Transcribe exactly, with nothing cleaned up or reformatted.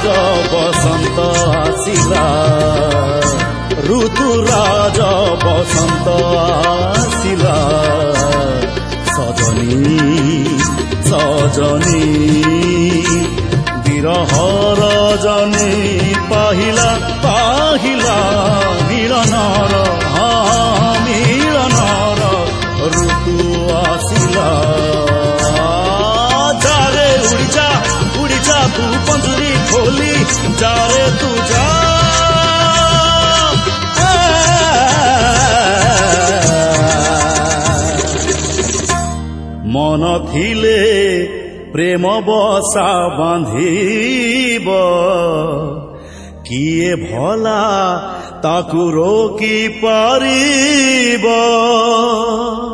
ଋତୁରାଜ ବସନ୍ତ ଆସିଲା ଋତୁରାଜ ବସନ୍ତ ଆସିଲା ସଜନୀ ସଜନୀ ବିରହର ଜନୀ ପାହିଲା ପାହିଲା ମିଳନର ମିଳନର ଋତୁ ଆସିଲା जारे उड़ीजा उड़ीजा तू पंजुरी खोली जारे तू जा मन थिले प्रेम बसा बांधिब किए भला ताकू रोकी पारिब।